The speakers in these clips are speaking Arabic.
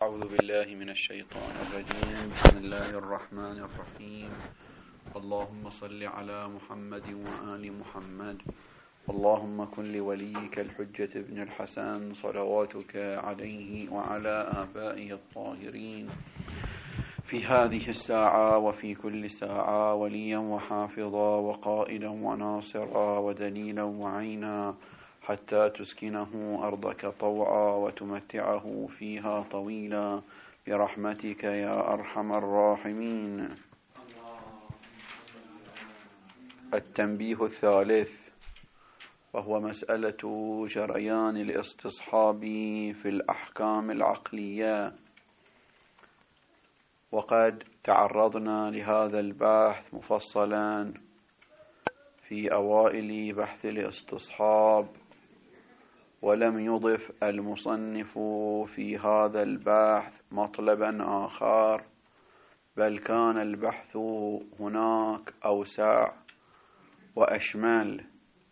أعوذ بالله من الشيطان الرجيم. بسم الله الرحمن الرحيم. اللهم صل على محمد وآل محمد. اللهم كن لوليك الحجة ابن الحسن صلواتك عليه وعلى آبائه الطاهرين في هذه الساعة وفي كل ساعة وليا وحافظا وقائدا وناصرا ودليلا وعينا، حتى تسكنه أرضك طوعا وتمتعه فيها طويلا برحمتك يا أرحم الراحمين. التنبيه الثالث، وهو مسألة جريان الاستصحاب في الأحكام العقلية. وقد تعرضنا لهذا البحث مفصلا في أوائل بحث الاستصحاب، ولم يضف المصنف في هذا البحث مطلبا آخر، بل كان البحث هناك أوسع وأشمل،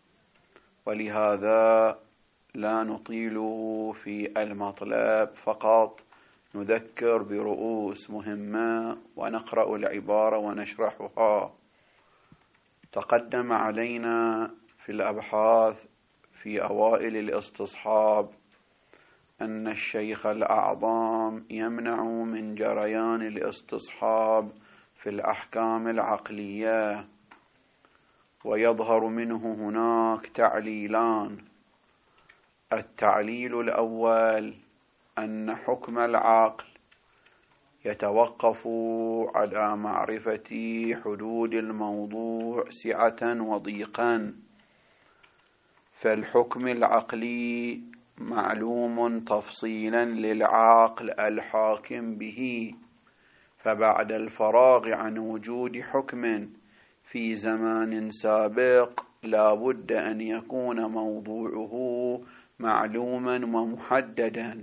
ولهذا لا نطيل في المطلب، فقط نذكر برؤوس مهمة ونقرأ العبارة ونشرحها. تقدم علينا في الأبحاث في أوائل الاستصحاب أن الشيخ الأعظم يمنع من جريان الاستصحاب في الأحكام العقلية، ويظهر منه هناك تعليلان. التعليل الأول أن حكم العقل يتوقف على معرفة حدود الموضوع سعة وضيقا، فالحكم العقلي معلوم تفصيلا للعقل الحاكم به، فبعد الفراغ عن وجود حكم في زمان سابق لا بد أن يكون موضوعه معلوما ومحددا،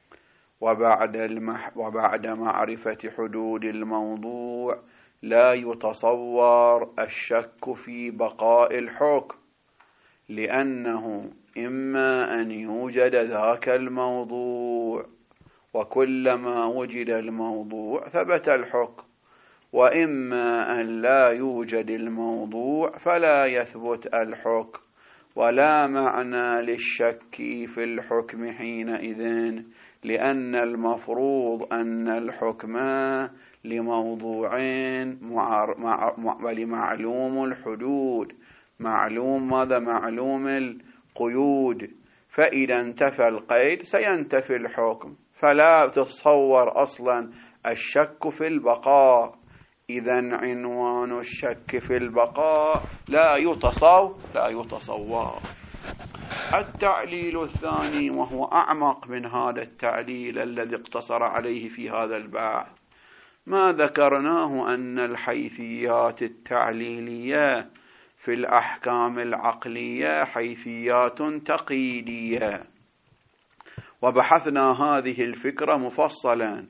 وبعد معرفة حدود الموضوع لا يتصور الشك في بقاء الحكم، لأنه إما أن يوجد ذاك الموضوع وكلما وجد الموضوع ثبت الحكم، وإما أن لا يوجد الموضوع فلا يثبت الحكم، ولا معنى للشك في الحكم حينئذ، لأن المفروض أن الحكم لموضوع ولمعلوم الحدود، معلوم ماذا؟ معلوم القيود، فإذا انتفى القيد سينتفي الحكم، فلا تتصور أصلا الشك في البقاء. إذن عنوان الشك في البقاء لا يتصور. التعليل الثاني، وهو أعمق من هذا التعليل الذي اقتصر عليه في هذا البحث، ما ذكرناه أن الحيثيات التعليلية في الأحكام العقلية حيثيات تقييدية، وبحثنا هذه الفكرة مفصلا.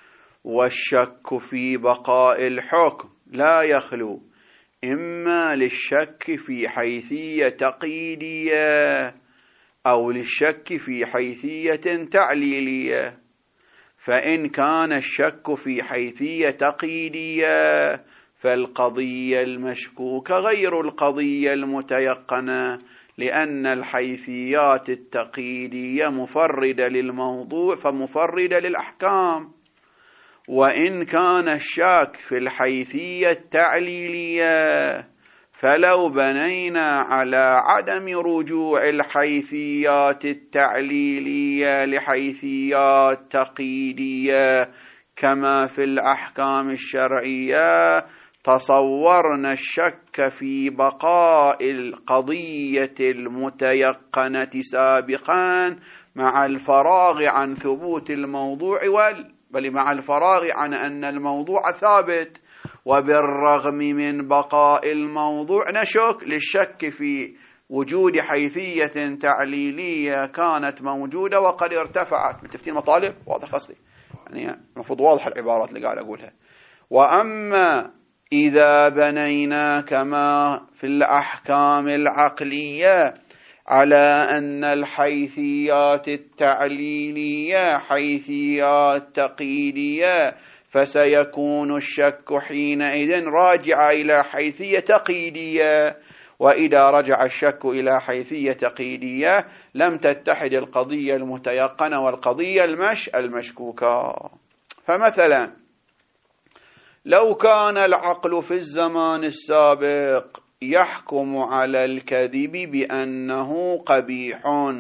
والشك في بقاء الحكم لا يخلو إما للشك في حيثية تقييدية أو للشك في حيثية تعليلية. فإن كان الشك في حيثية تقييدية فالقضية المشكوكة غير القضية المتيقنة، لأن الحيثيات التقييدية مفردة للموضوع فمفردة للأحكام. وإن كان الشك في الحيثية التعليلية فلو بنينا على عدم رجوع الحيثيات التعليلية لحيثيات تقييدية كما في الأحكام الشرعية، تصورنا الشك في بقاء القضية المتيقنة سابقا مع الفراغ عن ثبوت الموضوع بل مع الفراغ عن أن الموضوع ثابت، وبالرغم من بقاء الموضوع نشك للشك في وجود حيثية تعليلية كانت موجودة وقد ارتفعت. متفتين مطالب؟ واضح قصدي، يعني المفروض واضح العبارات اللي قاعد أقولها. وأما إذا بنينا كما في الأحكام العقلية على أن الحيثيات التعليلية حيثيات تقييدية، فسيكون الشك حينئذ راجع إلى حيثية تقييدية، وإذا رجع الشك إلى حيثية تقييدية لم تتحد القضية المتيقنة والقضية المشكوكة. فمثلا لو كان العقل في الزمان السابق يحكم على الكذب بأنه قبيح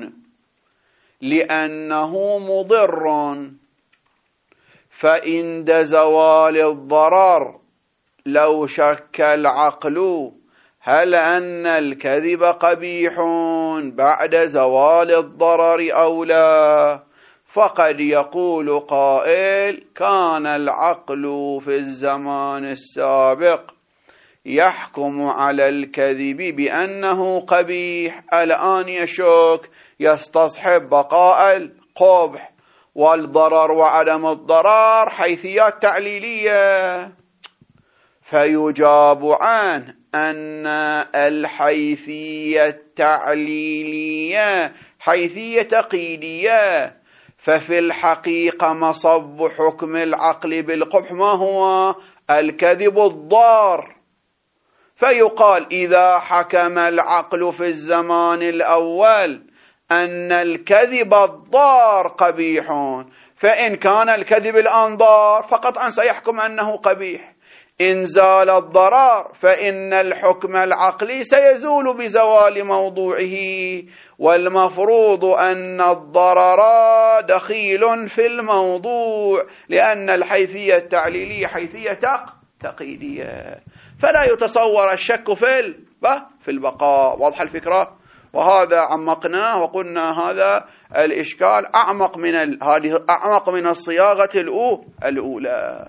لأنه مضر، فعند زوال الضرر لو شك العقل هل أن الكذب قبيح بعد زوال الضرر أو لا، فقد يقول قائل كان العقل في الزمان السابق يحكم على الكذب بأنه قبيح، الآن يشك يستصحب بقاء القبح، والضرر وعدم الضرر حيثيات تعليلية، فيجاب عنه أن الحيثية التعليلية حيثية تقييدية، ففي الحقيقة مصب حكم العقل بالقبح ما هو؟ الكذب الضار. فيقال إذا حكم العقل في الزمان الأول أن الكذب الضار قبيح، فإن كان الكذب الآن ضار فقطعا سيحكم أنه قبيح. إن زال الضرر فإن الحكم العقلي سيزول بزوال موضوعه، والمفروض أن الضرر دخيل في الموضوع، لأن الحيثية التعليلية حيثية تقييدية، فلا يتصور الشك في البقاء. واضح الفكرة؟ وهذا عمقناه وقلنا هذا الإشكال أعمق من الصياغة الأولى.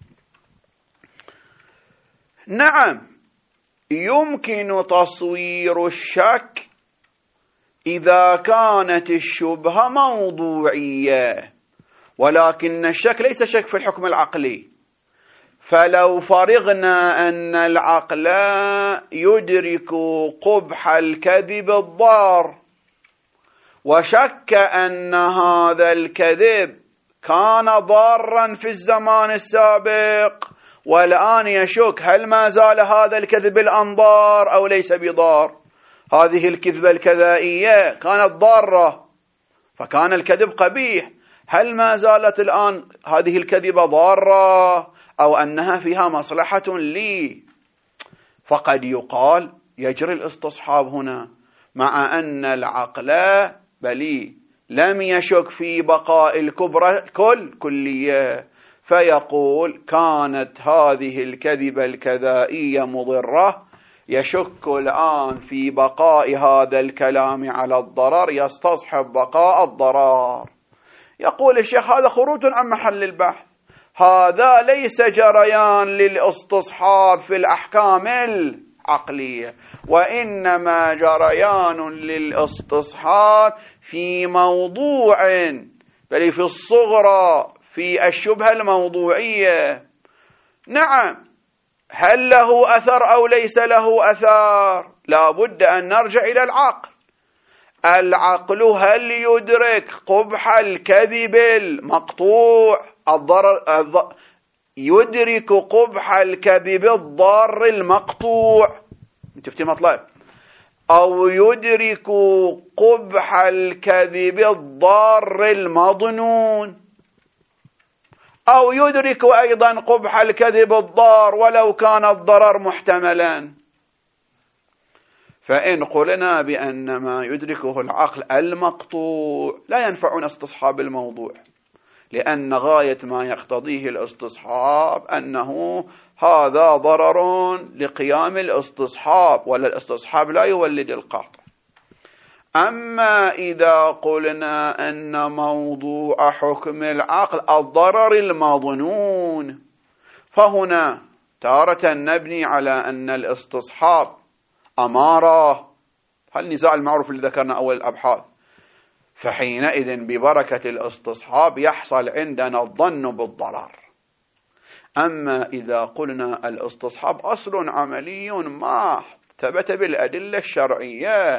نعم، يمكن تصوير الشك إذا كانت الشبهة موضوعية، ولكن الشك ليس شك في الحكم العقلي. فلو فرضنا أن العقل يدرك قبح الكذب الضار، وشك أن هذا الكذب كان ضارا في الزمان السابق، والآن يشك هل ما زال هذا الكذب الآن ضار أو ليس بضار. هذه الكذبة الكذائية كانت ضارة فكان الكذب قبيح، هل ما زالت الآن هذه الكذبة ضارة أو أنها فيها مصلحة لي؟ فقد يقال يجري الاستصحاب هنا، مع أن العقل بلي لم يشك في بقاء الكبرى كلية، فيقول كانت هذه الكذبة الكذائية مضرة، يشك الآن في بقاء هذا الكلام على الضرر، يستصحب بقاء الضرر. يقول الشيخ هذا خروج عن محل البحث، هذا ليس جريان للاستصحاب في الأحكام العقلية، وإنما جريان للاستصحاب في موضوع، بل في الصغرى، في الشبهة الموضوعية. نعم، هل له أثر أو ليس له أثر؟ لا بد أن نرجع إلى العقل. العقل هل يدرك قبح الكذب المقطوع يدرك قبح الكذب الضار المقطوع، شفتي مطلب، أو يدرك قبح الكذب الضار المظنون، أو يدرك أيضا قبح الكذب الضار ولو كان الضرر محتملا. فإن قلنا بأن ما يدركه العقل المقطوع لا ينفعنا استصحاب الموضوع، لأن غاية ما يقتضيه الاستصحاب أنه هذا ضرر لقيام الاستصحاب، ولا الاستصحاب لا يولد القطع. أما إذا قلنا أن موضوع حكم العقل الضرر المظنون، فهنا تارة نبني على أن الاستصحاب أمارة، هالنزاع المعروف اللي ذكرنا أول الأبحاث، فحينئذ ببركة الاستصحاب يحصل عندنا الظن بالضرر. أما إذا قلنا الاستصحاب أصل عملي محض ثبت بالأدلة الشرعية،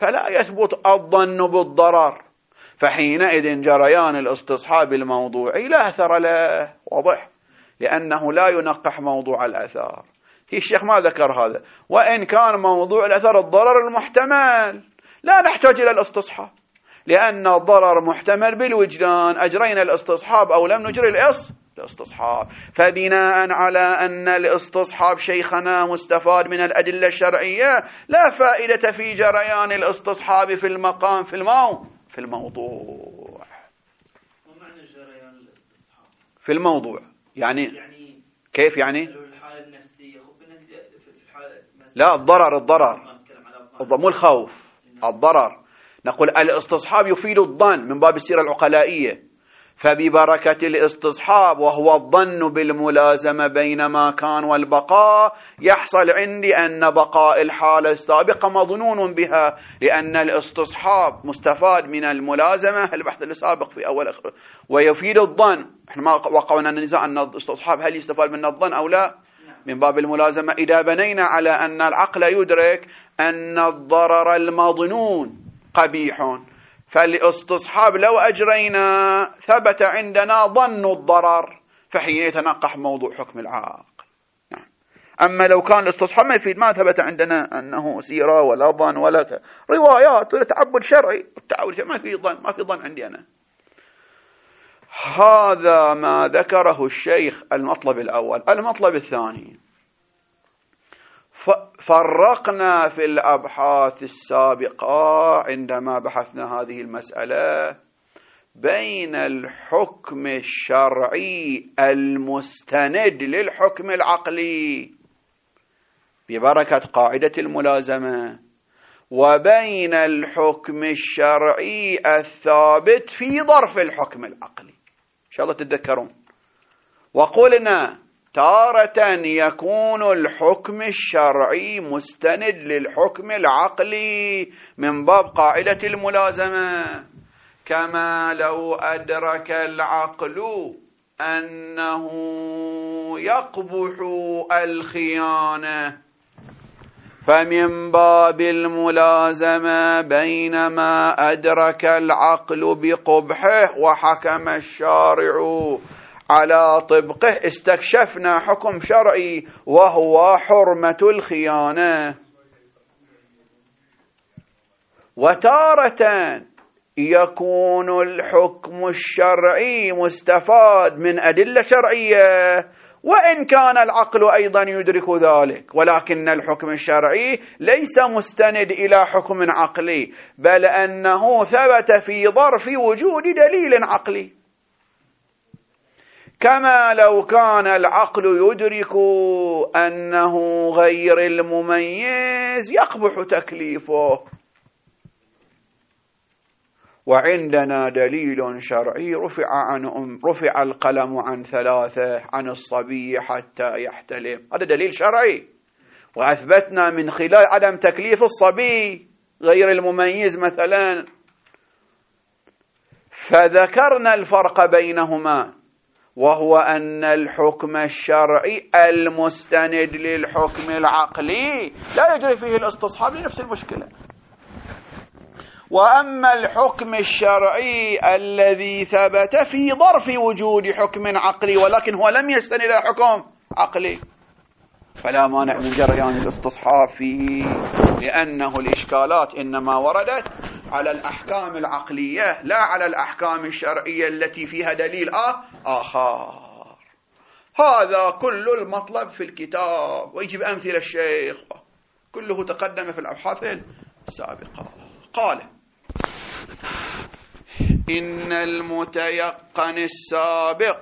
فلا يثبت الظن بالضرر، فحينئذ جريان الاستصحاب الموضوعي لا أثر له، واضح، لأنه لا ينقح موضوع الأثر. الشيخ ما ذكر هذا، وإن كان موضوع الأثر الضرر المحتمل لا نحتاج إلى الاستصحاب، لأن الضرر محتمل بالوجدان، أجرينا الاستصحاب أو لم نجري الاستصحاب. فبناء على أن الاستصحاب شيخنا مستفاد من الأدلة الشرعية، لا فائدة في جريان الاستصحاب في المقام في الموضوع. ومعنى جريان الاستصحاب في الموضوع يعني كيف يعني؟ الحالة النفسية في الحالة لا، الضرر مو الخوف، الضرر. نقول الاستصحاب يفيد الظن من باب السيرة العقلائية، فببركة الاستصحاب وهو الظن بالملازمة بين ما كان والبقاء يحصل عندي أن بقاء الحالة السابقة مظنون بها، لأن الاستصحاب مستفاد من الملازمة، البحث السابق في أول أخر، ويفيد الظن. احنا ما وقعنا النزاع أن الاستصحاب هل يستفاد من الظن أو لا، من باب الملازمة. إذا بنينا على أن العقل يدرك أن الضرر المظنون قبيح، فالاستصحاب لو أجرينا ثبت عندنا ظن الضرر، فحين يتنقح موضوع حكم العقل. أما لو كان الاستصحاب ما يفيد، ما ثبت عندنا أنه سيرة ولا ظن ولا روايات ولا تعبد شرعي، ما في ظن عندي أنا. هذا ما ذكره الشيخ المطلب الأول. المطلب الثاني، فرقنا في الأبحاث السابقة عندما بحثنا هذه المسألة بين الحكم الشرعي المستند للحكم العقلي ببركة قاعدة الملازمة، وبين الحكم الشرعي الثابت في ظرف الحكم العقلي. إن شاء الله تتذكرون. وقلنا تارة يكون الحكم الشرعي مستند للحكم العقلي من باب قاعدة الملازمة، كما لو أدرك العقل أنه يقبح الخيانة، فمن باب الملازمة بينما أدرك العقل بقبحه وحكم الشارع على طبقه استكشفنا حكم شرعي وهو حرمة الخيانة. وتارة يكون الحكم الشرعي مستفاد من أدلة شرعية وإن كان العقل أيضا يدرك ذلك، ولكن الحكم الشرعي ليس مستند إلى حكم عقلي، بل أنه ثبت في ظرف وجود دليل عقلي، كما لو كان العقل يدرك أنه غير المميز يقبح تكليفه. وعندنا دليل شرعي رفع القلم عن 3، عن الصبي حتى يحتلم، هذا دليل شرعي، وأثبتنا من خلال عدم تكليف الصبي غير المميز مثلا، فذكرنا الفرق بينهما، وهو أن الحكم الشرعي المستند للحكم العقلي لا يجري فيه الاستصحاب لنفس المشكلة. وأما الحكم الشرعي الذي ثبت في ظرف وجود حكم عقلي ولكن هو لم يستند إلى حكم عقلي، فلا مانع من جريان الاستصحاب فيه، لأنه الإشكالات إنما وردت على الأحكام العقلية لا على الأحكام الشرعية التي فيها دليل آخر. هذا كل المطلب في الكتاب، ويجب أمثلة الشيخ كله تقدم في الأبحاث السابقة. قال: إن المتيقن السابق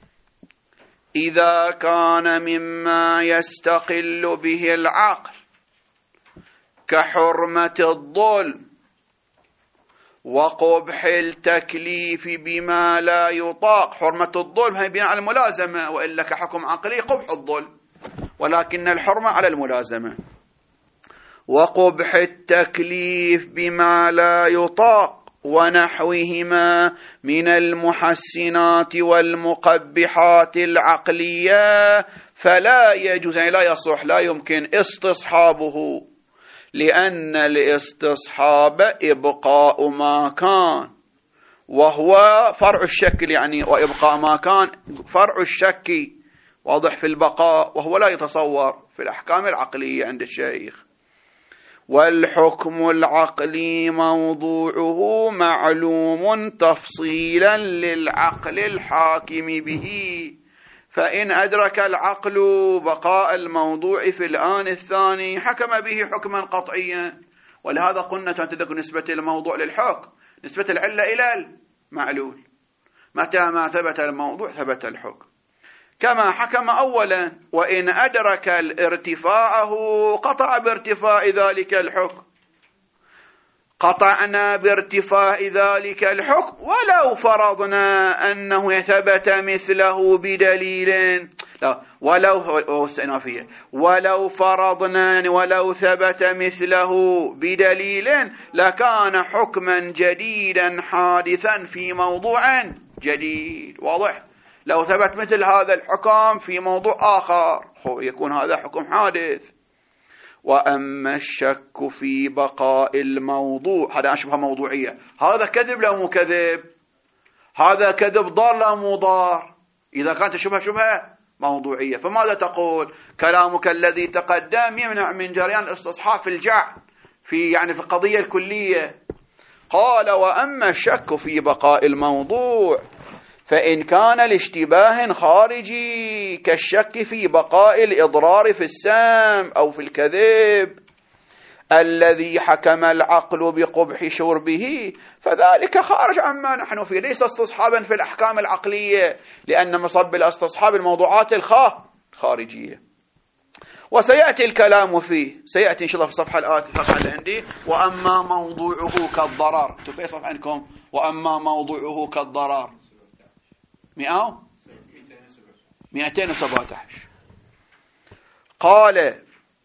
إذا كان مما يستقل به العقل كحرمة الظلم وقبح التكليف بما لا يطاق. حرمة الظلم هي بناء على الملازمة، وإلا كحكم عقلي قبح الظلم، ولكن الحرمة على الملازمة. وقبح التكليف بما لا يطاق ونحوهما من المحسنات والمقبحات العقلية، فلا يجوز، يعني لا يصح، لا يمكن استصحابه لأن الاستصحاب إبقاء ما كان، وهو فرع الشك، يعني وإبقاء ما كان فرع الشك، واضح في البقاء، وهو لا يتصور في الأحكام العقلية عند الشيخ. والحكم العقلي موضوعه معلوم تفصيلا للعقل الحاكم به، فإن أدرك العقل بقاء الموضوع في الآن الثاني حكم به حكما قطعيا. ولهذا قلنا تدرك نسبة الموضوع للحكم، نسبة العلة إلى المعلول، متى ما ثبت الموضوع ثبت الحكم، كما حكم أولا وإن أدرك ارتفاعه قطع بارتفاع ذلك الحكم. قطعنا بارتفاع ذلك الحكم ولو فرضنا أنه ثبت مثله بدليل، لا ولو فرضنا ولو ثبت مثله بدليل لكان حكما جديدا حادثا في موضوع جديد. واضح؟ لو ثبت مثل هذا الحكم في موضوع آخر يكون هذا حكم حادث. وأما الشك في بقاء الموضوع، هذا أشبه موضوعية، هذا كذب لا مو كذب؟ هذا كذب ضار لا مو ضار؟ إذا كانت شبهة موضوعية، فماذا تقول؟ كلامك الذي تقدم يمنع من جريان الاستصحاب في الجعل في القضية الكلية. قال: وأما الشك في بقاء الموضوع فإن كان لاشتباه خارجي كالشك في بقاء الإضرار في السام أو في الكذب الذي حكم العقل بقبح شربه فذلك خارج عما نحن فيه، ليس استصحابا في الأحكام العقلية، لأن مصب الاستصحاب الموضوعات خارجية. وسيأتي الكلام فيه، سيأتي إن شاء الله في الصفحة الآتية اللي عندي: وأما موضوعه كالضرر. في صفحة عندكم وأما موضوعه كالضرر 217. قال: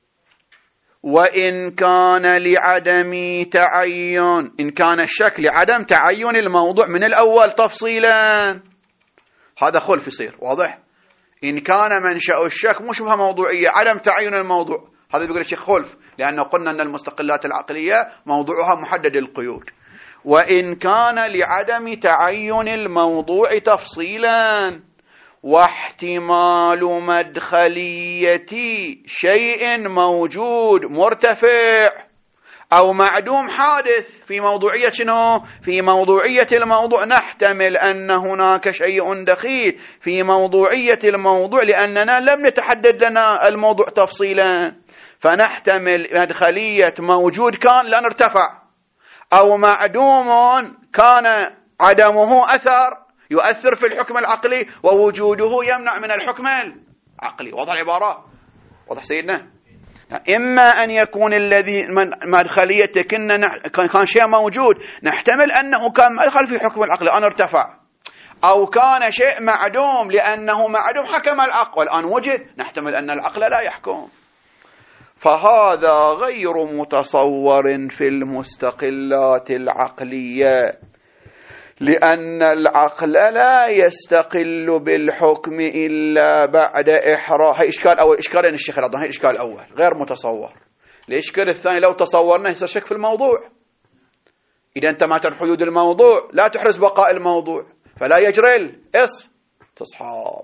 وإن كان لعدم تعين، إن كان الشك لعدم تعين الموضوع من الأول تفصيلا، هذا خلف يصير. واضح؟ إن كان منشأ الشك مو شبه موضوعية، عدم تعين الموضوع، هذا بيقول الشيخ خلف، لأنه قلنا أن المستقلات العقلية موضوعها محدد القيود. وإن كان لعدم تعين الموضوع تفصيلا واحتمال مدخلية شيء موجود مرتفع أو معدوم حادث في موضوعية شنو؟ في موضوعية الموضوع نحتمل أن هناك شيء دخيل في موضوعية الموضوع لأننا لم نتحدد لنا الموضوع تفصيلا، فنحتمل مدخلية موجود كان لأن ارتفع، أو معدوم كان عدمه يؤثر في الحكم العقلي ووجوده يمنع من الحكم العقلي. واضح العبارة؟ واضح سيدنا؟ إما أن يكون الذي مدخلية كان شيء موجود نحتمل أنه كان مدخل في حكم العقل الآن ارتفع، أو كان شيء معدوم لأنه معدوم حكم العقل والآن وجد نحتمل أن العقل لا يحكم. فهذا غير متصور في المستقلات العقلية، لأن العقل لا يستقل بالحكم إلا بعد إحراز. هي إشكال أول، إشكالين الشيخ رضوان، هي الإشكال الأول غير متصور. الإشكال الثاني لو تصورنا يصير شك في الموضوع، إذا أنت ما تعرف حدود الموضوع لا تحرز بقاء الموضوع فلا يجري الاستصحاب.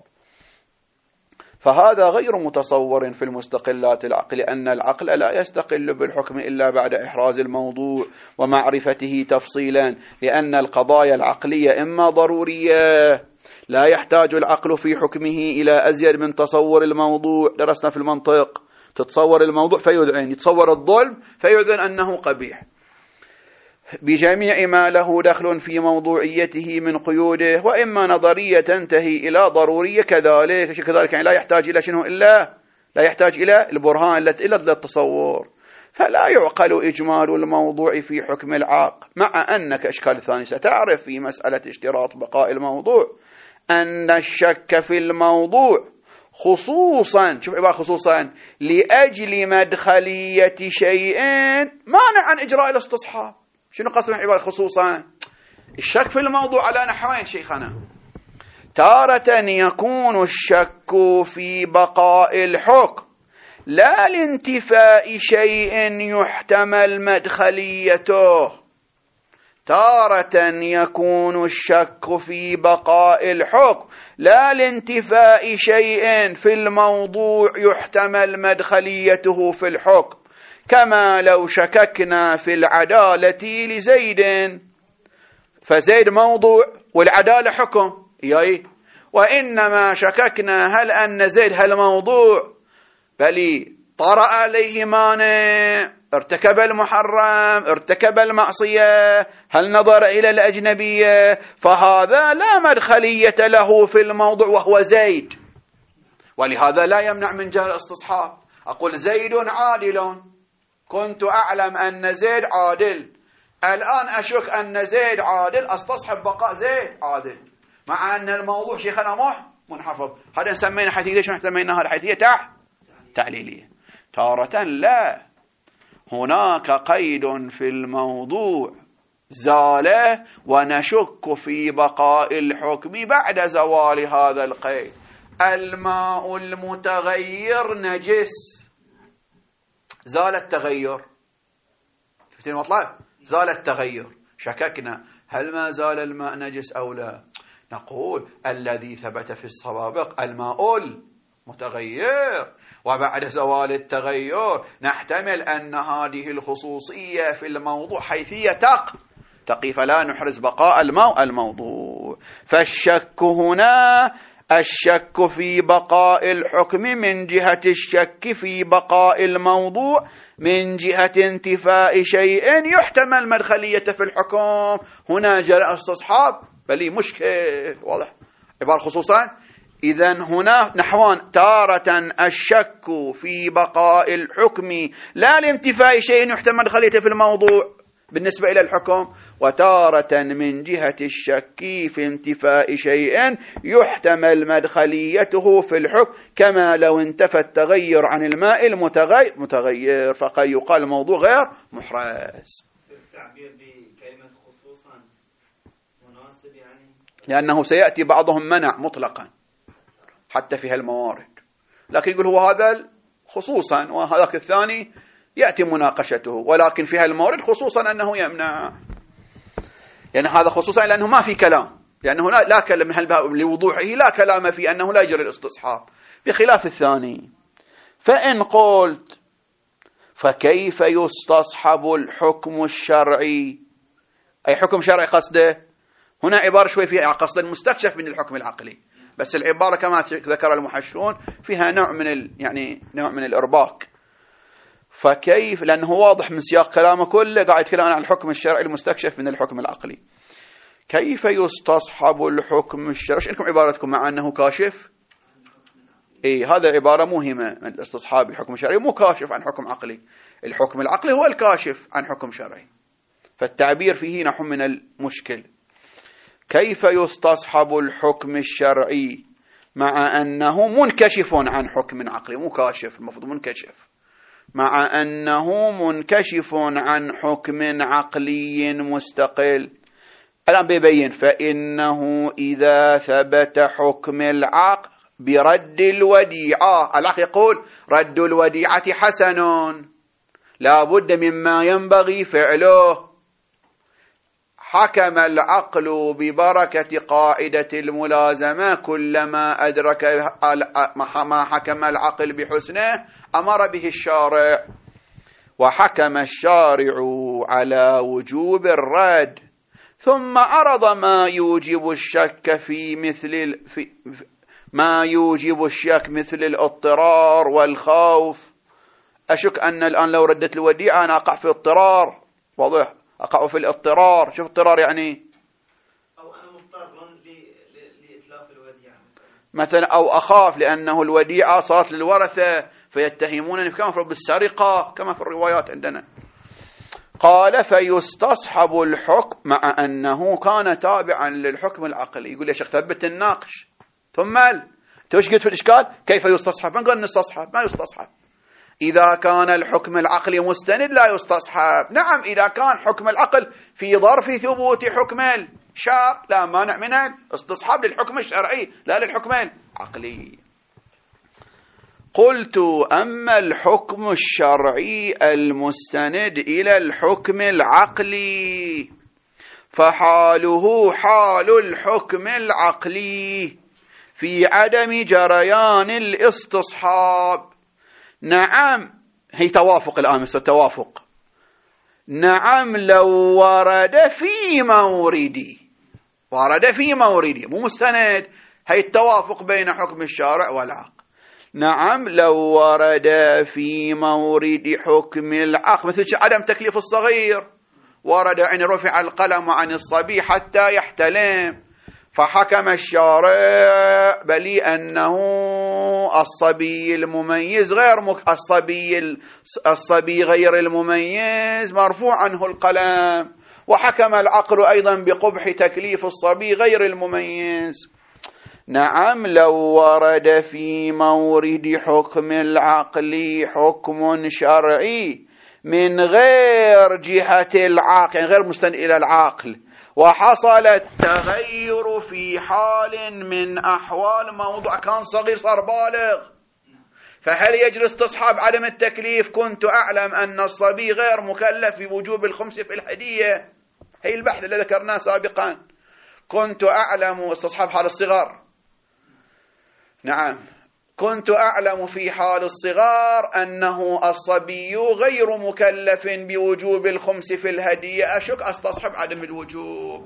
فهذا غير متصور في المستقلات العقل، أن العقل لا يستقل بالحكم إلا بعد إحراز الموضوع ومعرفته تفصيلا، لأن القضايا العقلية إما ضرورية لا يحتاج العقل في حكمه إلى أزيد من تصور الموضوع. درسنا في المنطق تتصور الموضوع فيذعن، يتصور الظلم فيذعن أنه قبيح بجميع ما له دخل في موضوعيته من قيوده، وإما نظرية تنتهي إلى ضرورية كذلك يعني لا يحتاج إلى شنو إلا لا يحتاج إلى البرهان إلا التصور. فلا يعقل إجمال الموضوع في حكم العقل، مع أنك إشكال ثاني ستعرف في مسألة اشتراط بقاء الموضوع أن الشك في الموضوع خصوصا، شوف عبارة خصوصا، لأجل مدخلية شيء مانع عن إجراء الاستصحاب. شنو قصد من عبارة خصوصا؟ الشك في الموضوع على نحوين شيخنا: تارة يكون الشك في بقاء الحكم لا لانتفاء شيء يحتمل مدخليته. تارة يكون الشك في بقاء الحكم لا لانتفاء شيء في الموضوع يحتمل مدخليته في الحكم، كما لو شككنا في العدالة لزيد، فزيد موضوع والعدالة حكم، وإنما شككنا هل أن زيد هل موضوع بل طرأ عليه مانع، ارتكب المحرم، ارتكب المعصية، هل نظر إلى الأجنبية، فهذا لا مدخلية له في الموضوع وهو زيد، ولهذا لا يمنع من جهة الاستصحاب. أقول زيد عادل، كنت أعلم أن زيد عادل، الآن أشك أن زيد عادل، استصحب بقاء زيد عادل، مع أن الموضوع شيخنا منحفظ. هذا نسمينا حيثية، شو نسميناها الحيثية تعليلية. تارة لا، هناك قيد في الموضوع زاله ونشك في بقاء الحكم بعد زوال هذا القيد. الماء المتغير نجس، زال التغير، شفتين مطلع؟ زال التغير، شككنا هل ما زال الماء نجس أو لا؟ نقول الذي ثبت في السوابق الماء متغير، وبعد زوال التغير نحتمل أن هذه الخصوصية في الموضوع حيثية تقي، فلا نحرز بقاء الموضوع. فالشك هنا الشك في بقاء الحكم من جهة الشك في بقاء الموضوع من جهة انتفاء شيء يحتمل مدخلية في الحكم. هنا جاء استصحاب بل مشكل واضح عبارة خصوصا. إذن هنا نحوان، تارة الشك في بقاء الحكم لا لانتفاء شيء يحتمل مدخليته في الموضوع بالنسبة إلى الحكم، وتارة من جهة الشك في انتفاء شيء يحتمل مدخليته في الحكم، كما لو انتفى التغير عن الماء المتغير، فقد يقال الموضوع غير محرز. التعبير بكلمة خصوصا مناسب لأنه سيأتي بعضهم منع مطلقا حتى في هالموارد، لكن يقول هو هذا خصوصا وهذاك الثاني يأتي مناقشته، ولكن في هالموارد خصوصا أنه يمنع، يعني هذا خصوصا لأنه ما في كلام، لأنه لا كلام من هالباب لوضوحه، لا كلام في أنه لا يجري الاستصحاب، بخلاف الثاني. فإن قلت فكيف يستصحب الحكم الشرعي، أي حكم شرعي قصده هنا عبارة شوي فيها قصد المستكشف من الحكم العقلي، بس العبارة كما ذكر المحشون فيها نوع من الإرباك. فكيف، لأنه واضح من سياق كلامه كله قاعد يتكلم عن الحكم الشرعي المستكشف من الحكم العقلي. كيف يستصحب الحكم الشرعي؟ ايش لكم عبارتكم مع أنه كاشف؟ هذا عبارة مهمة من الاستصحاب. الحكم الشرعي مو كاشف عن حكم عقلي، الحكم العقلي هو الكاشف عن حكم شرعي، فالتعبير فيه نحو من المشكل. كيف يستصحب الحكم الشرعي مع أنه منكشف عن حكم عقلي، مو كاشف، المفروض منكشف، مع أنه منكشف عن حكم عقلي مستقل. الآن بيبين فإنه إذا ثبت حكم العقل برد الوديعة، العقل يقول رد الوديعة حسن، لا بد مما ينبغي فعله، حكم العقل ببركة قاعدة الملازمة، كلما أدرك ما حكم العقل بحسنه أمر به الشارع، وحكم الشارع على وجوب الرد، ثم عرض ما يوجب الشك مثل الاضطرار والخوف. أشك أن الآن لو ردت الوديعة أنا أقع في اضطرار، واضح، أقع في الاضطرار. شوف اضطرار يعني أو أنا مضطر لإتلاف الوديعة مثلا، أو أخاف لأنه الوديعة صارت للورثة فيتهمونني كما بالسرقة كما في الروايات عندنا. قال فيستصحب الحكم مع أنه كان تابعا للحكم العقلي. يقول يا شيخ ثبت الناقش، ثم توش قلت في الإشكال كيف يستصحب؟ من قال نستصحب؟ ما يستصحب. إذا كان الحكم العقلي مستند لا يستصحب. نعم إذا كان حكم العقل في ظرف ثبوت حكم الشرع لا مانع من الاستصحاب للحكم الشرعي لا للحكم العقلي. قلت أما الحكم الشرعي المستند إلى الحكم العقلي فحاله حال الحكم العقلي في عدم جريان الاستصحاب. نعم، هي توافق الآن، مثل توافق. نعم لو ورد في موردي، ورد في موردي مو مستند، هي التوافق بين حكم الشارع والعقل. نعم لو ورد في مورد حكم العقل، مثل عدم تكليف الصغير، ورد أن رفع القلم عن الصبي حتى يحتلم، فحكم الشارع بل أنه الصبي المميز غير الصبي غير المميز مرفوع عنه القلم، وحكم العقل أيضا بقبح تكليف الصبي غير المميز. نعم لو ورد في مورد حكم العقل حكم شرعي من غير جهة العقل، يعني غير مستند إلى العقل، وحصل التغير في حال من أحوال موضوع، كان صغير صار بالغ، فهل يجري استصحاب عدم التكليف؟ كنت أعلم أن الصبي غير مكلف بوجوب الخمس في الهدية، هي البحث الذي ذكرناه سابقا. كنت أعلم استصحاب حال الصغار، نعم كنت أعلم في حال الصغار أنه الصبي غير مكلف بوجوب الخمس في الهدية، أشك استصحب عدم الوجوب.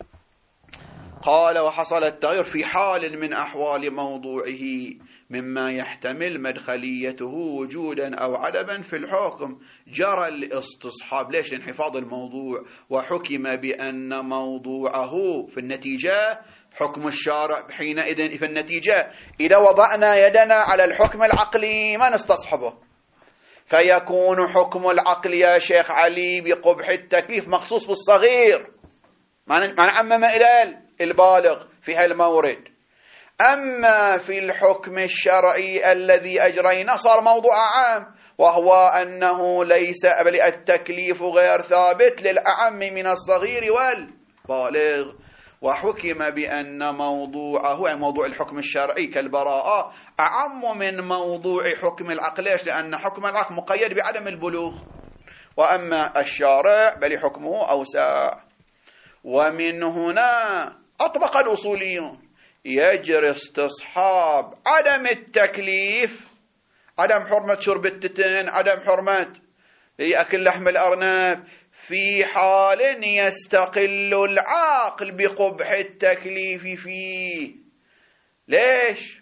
قال وحصل التغير في حال من أحوال موضوعه مما يحتمل مدخليته وجودا أو عدما في الحكم جرى الاستصحاب. ليش؟ لانحفاظ الموضوع، وحكم بأن موضوعه في النتيجة حكم الشارع. حينئذ في النتيجة إذا وضعنا يدنا على الحكم العقلي ما نستصحبه، فيكون حكم العقل يا شيخ علي بقبح التكليف مخصوص بالصغير، ما نعمم إلى البالغ في هالمورد. أما في الحكم الشرعي الذي أجرينا صار موضوع عام، وهو أنه ليس بل التكليف غير ثابت للأعم من الصغير والبالغ، وحكم بأن موضوعه يعني موضوع الحكم الشرعي كالبراءة أعم من موضوع حكم العقل. ليش؟ لأن حكم العقل مقيد بعدم البلوغ، وأما الشارع بل حكمه أوسع. ومن هنا أطبق الأصوليون يجري استصحاب عدم التكليف، عدم حرمة شرب التتن، عدم حرمة أكل لحم الأرنب، في حال يستقل العاقل بقبح التكليف فيه. ليش؟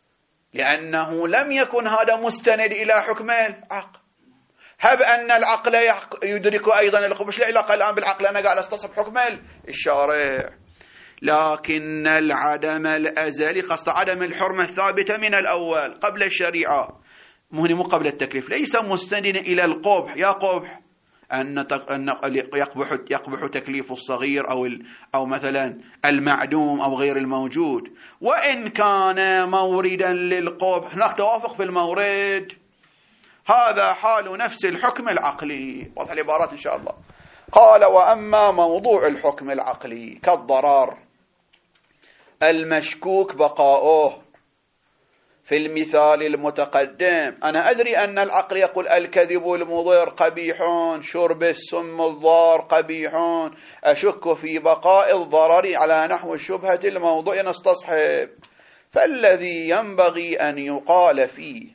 لأنه لم يكن هذا مستند إلى حكم العقل. هب أن العقل يدرك أيضا القبح، لا علاقة الآن بالعقل، أنا قاعد استصحب حكم الشارع. لكن العدم الأزلي قصد عدم الحرمة الثابتة من الأول قبل الشريعة، مو قبل التكليف، ليس مستندا إلى القبح. يا قبح أن يقبح تكليف الصغير أو مثلا المعدوم أو غير الموجود، وإن كان موردا للقبح هناك توافق في المورد. هذا حال نفس الحكم العقلي. واضح العبارات إن شاء الله. قال وأما موضوع الحكم العقلي كالضرر المشكوك بقاؤه في المثال المتقدم، أنا أدري أن العقل يقول الكذب المضر قبيح، شرب السم الضار قبيح، أشك في بقاء الضرر على نحو الشبهة الموضوع نستصحب. فالذي ينبغي أن يقال فيه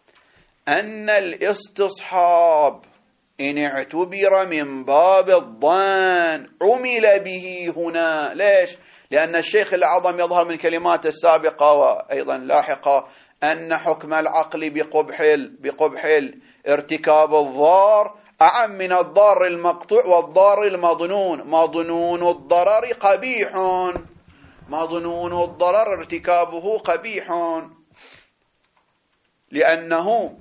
أن الاستصحاب إن اعتبر من باب الظن عمل به هنا. ليش؟ لأن الشيخ الأعظم يظهر من كلمات السابقة وأيضا لاحقة أن حكم العقل بقبح ارتكاب الضار أعم من الضار المقطوع والضار المظنون. مظنون الضرر قبيح، مظنون الضرر ارتكابه قبيح، لأنه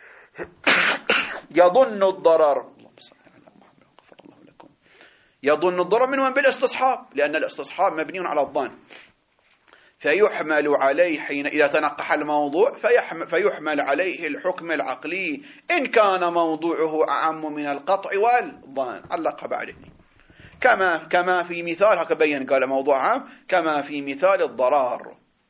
يظن الضرر، يظن الضرر منه بالاستصحاب، لأن الاستصحاب مبني على الظن، فيحمل عليه حين إذا تنقح الموضوع فيحمل عليه الحكم العقلي إن كان موضوعه أعم من القطع والظن. علق بعده كما في مثال هكذا بين، قال موضوع عام كما في مثال الضرر.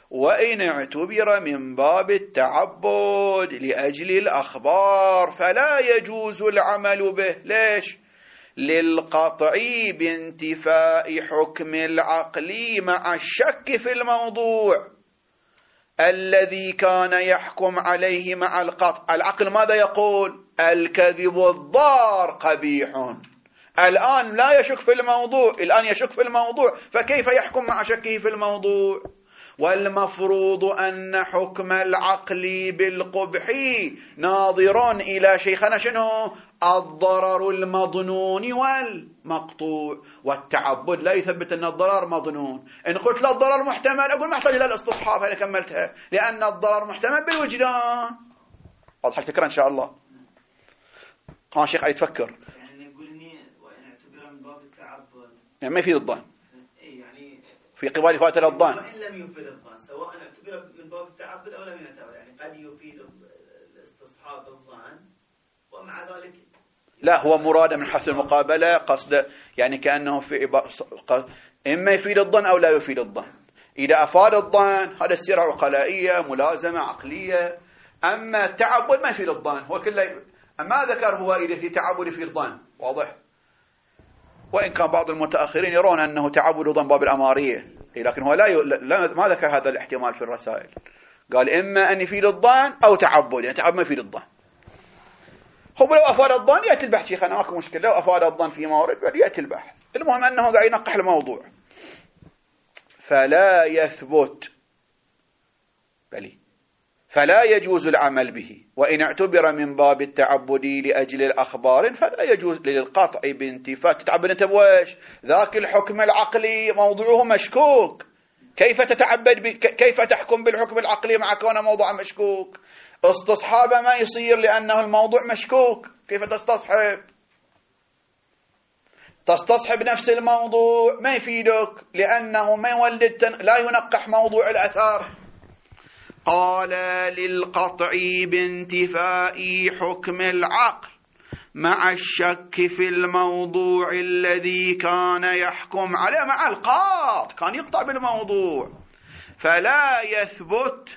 وإن اعتبر من باب التعبد لأجل الأخبار فلا يجوز العمل به. ليش؟ للقطع بانتفاء حكم العقل مع الشك في الموضوع الذي كان يحكم عليه مع القطع. العقل ماذا يقول؟ الكذب الضار قبيح. الآن لا يشك في الموضوع، الآن يشك في الموضوع، فكيف يحكم مع شكه في الموضوع؟ والمفروض أن حكم العقل بالقبح ناظر إلى شيخنا شنو؟ الضرر المظنون والمقطوع. والتعبد لا يثبت أن الضرر مظنون. إن قلت لا الضرر محتمل أقول ما أحتاج إلى الاستصحاب، أنا كملتها، لأن الضرر محتمل بالوجدان. واضح الفكرة إن شاء الله؟ قام الشيخ علي تفكر يعني يقولني وإن اعتبر من باب التعبد يعني ما يفيد الظن يعني في قبال فوات الظن، وإن لم يفيد الظن سواء اعتبر من باب التعبد أو لم يعتبر، يعني قد يفيد الاستصحاب الظن ومع ذلك لا هو مراد من حسن المقابلة قصد يعني كأنه في إما يفيد الظن أو لا يفيد الظن. إذا أفاد الظن هذا السيرة عقلائية ملازمة عقلية، أما التعبد ما يفيد الظن، هو كله ما ذكر هو إذا في تعبد يفيد الظن. واضح؟ وإن كان بعض المتأخرين يرون أنه تعبد الظن باب الأمارية، لكن هو ما ذكر هذا الاحتمال في الرسائل، قال إما أن يفيد الظن أو تعبد، يعني تعبد ما يفيد الظن. خب لو أفاد الظن يأتي البحث شيخنا ماكو مشكلة، لو أفاد الظن في مورد يأتي البحث، المهم أنه قاعد ينقح الموضوع. فلا يجوز العمل به، وإن اعتبر من باب التعبد لأجل الأخبار فلا يجوز للقطع بانتفاء. تتعبد أنت بويش؟ ذاك الحكم العقلي موضوعه مشكوك، كيف تتعبد كيف تحكم بالحكم العقلي مع كونه موضوع مشكوك؟ استصحاب ما يصير لأنه الموضوع مشكوك، كيف تستصحب نفس الموضوع ما يفيدك، لأنه ما يولد لا ينقح موضوع الأثار. قال للقطع بانتفاء حكم العقل مع الشك في الموضوع الذي كان يحكم عليه مع القاط، كان يقطع بالموضوع، فلا يثبت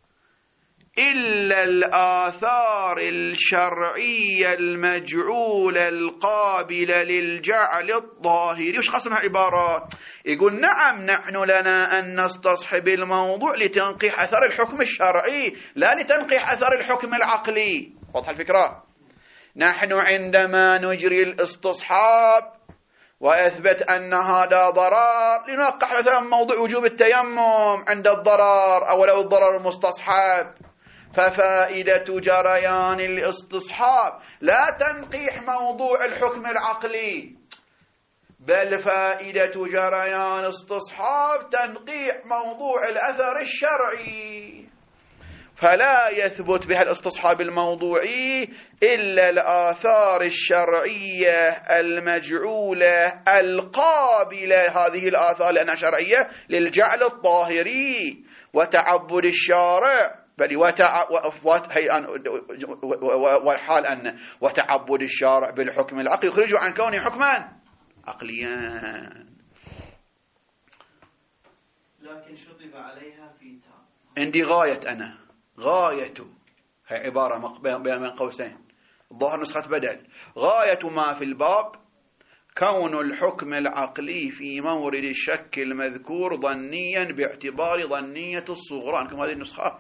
إلا الآثار الشرعية المجعولة القابلة للجعل الظاهري. وش خصنها عبارات؟ يقول نعم نحن لنا أن نستصحب الموضوع لتنقيح أثر الحكم الشرعي لا لتنقيح أثر الحكم العقلي. واضح الفكرة؟ نحن عندما نجري الاستصحاب وأثبت أن هذا ضرر لنوقع مثلا موضوع وجوب التيمم عند الضرر أو لو الضرر المستصحب، ففائدة جريان الاستصحاب لا تنقيح موضوع الحكم العقلي، بل فائدة جريان استصحاب تنقيح موضوع الأثر الشرعي. فلا يثبت بها الاستصحاب الموضوعي إلا الآثار الشرعية المجعولة القابلة، هذه الآثار لأنها شرعية، للجعل الظاهري وتعبد الشارع، بل والحال أن وتعبد الشارع بالحكم العقلي يخرج عن كونه حكما عقليا. لكن شطب عليها في عندي غاية هي عبارة بين قوسين، ظهر نسخة بدل. غاية ما في الباب كون الحكم العقلي في مورد الشك المذكور ظنيا باعتبار ظنية الصغرى. عندكم هذه النسخة؟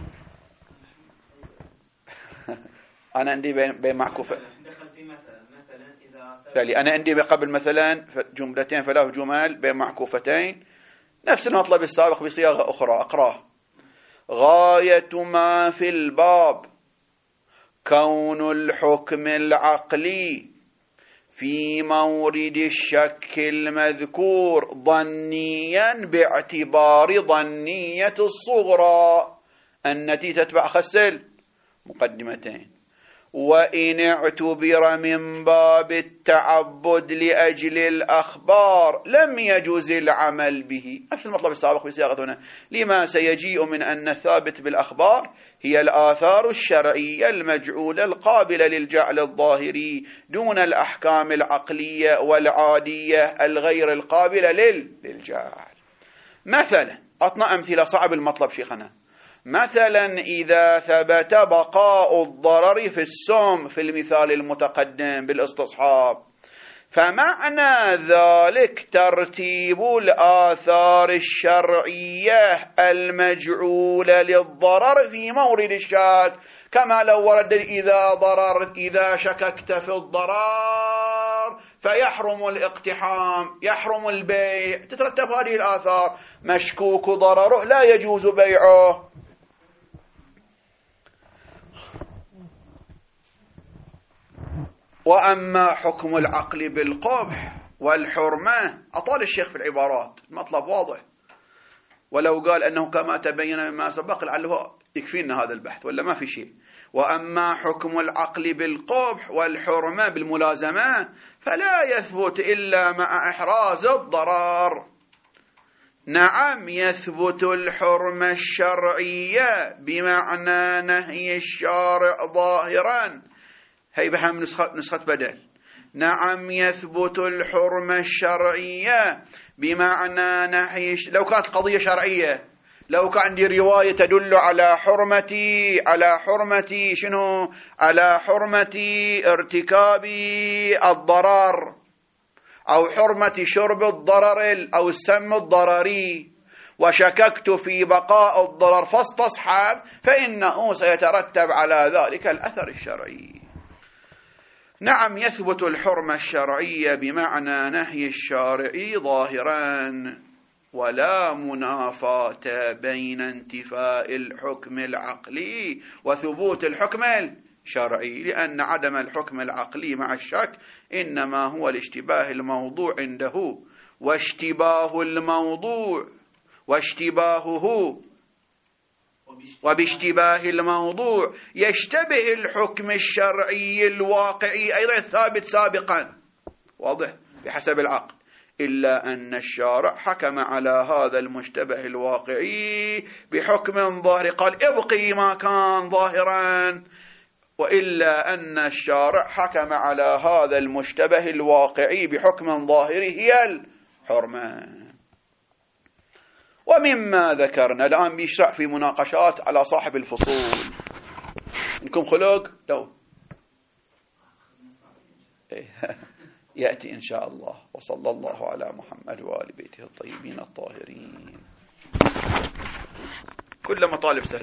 أنا عندي بين معكوفة. دخل في مثلا إذا أنا عندي قبل مثلا جملتين 3 جمل بين معكوفتين نفس المطلب السابق بصياغة أخرى. أقراه: غاية ما في الباب كون الحكم العقلي في مورد الشك المذكور ظنيا باعتبار ظنية الصغرى التي تتبع خسل مقدمتين. وإن اعتبر من باب التعبد لأجل الأخبار لم يجوز العمل به. نفس المطلب السابق بصياغة هنا، لما سيجيء من أن الثابت بالأخبار هي الآثار الشرعية المجعولة القابلة للجعل الظاهري دون الأحكام العقلية والعادية الغير القابلة للجعل. مثلا أعطنا أمثلة صعب المطلب شيخنا. مثلا إذا ثبت بقاء الضرر في السم في المثال المتقدم بالاستصحاب، فمعنى ذلك ترتيب الآثار الشرعية المجعولة للضرر في مورد الشك، كما لو ورد إذا شككت في الضرر فيحرم الاقتحام، يحرم البيع، تترتب هذه الآثار. مشكوك ضرره لا يجوز بيعه. وأما حكم العقل بالقبح والحرمة، أطال الشيخ في العبارات، المطلب واضح، ولو قال أنه كما تبين مما سبق لعله يكفينا هذا البحث، ولا ما في شيء. وأما حكم العقل بالقبح والحرمة بالملازمة فلا يثبت إلا مع إحراز الضرر. نعم يثبت الحرمة الشرعية بمعنى نهي الشارع ظاهرا، هي بهم نسخة بدل. نعم يثبت الحرمة الشرعية بمعنى نهي، لو كانت قضية شرعية، لو كان عندي رواية تدل على حرمتي شنو؟ على حرمتي ارتكاب الضرر، أو حرمة شرب الضرر أو السم الضرري، وشككت في بقاء الضرر فاستصحب، فإنه سيترتب على ذلك الأثر الشرعي. نعم يثبت الحرمة الشرعية بمعنى نهي الشارع ظاهرا، ولا منافاة بين انتفاء الحكم العقلي وثبوت الحكم الشرعي، لأن عدم الحكم العقلي مع الشك إنما هو الاشتباه الموضوع عنده، واشتباه الموضوع وباشتباه الموضوع يشتبه الحكم الشرعي الواقعي أيضا الثابت سابقا، واضح بحسب العقل، إلا أن الشارع حكم على هذا المشتبه الواقعي بحكم ظاهر، قال ابقي ما كان ظاهرا، وإلا أن الشارع حكم على هذا المشتبه الواقعي بحكم ظاهر هي الحرمة. ومما ذكرنا الآن بيشرع في مناقشات على صاحب الفصول. إنكم خلق لو يأتي إن شاء الله. وصلى الله على محمد وآل بيته الطيبين الطاهرين. كل مطالب سهلة.